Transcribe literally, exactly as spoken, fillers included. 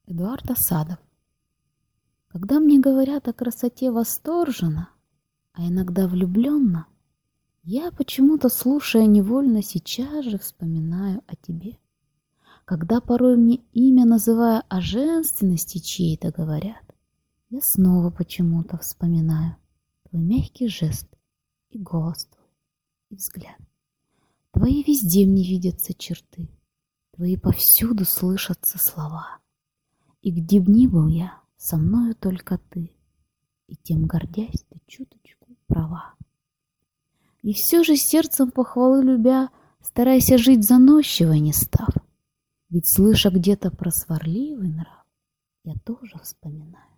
Эдуард Асадов. Когда мне говорят о красоте восторженно, а иногда влюбленно, я почему-то, слушая невольно, сейчас же вспоминаю о тебе. Когда порой мне имя, называя о женственности чьей-то говорят, я снова почему-то вспоминаю твой мягкий жест и голос твой, и взгляд. Твои везде мне видятся черты, твои повсюду слышатся слова. И где б ни был я, со мною только ты, и тем гордясь, ты чуточку права. И все же сердцем похвалы любя, старайся жить заносчиво не став, ведь, слыша где-то про сварливый нрав, я тоже вспоминаю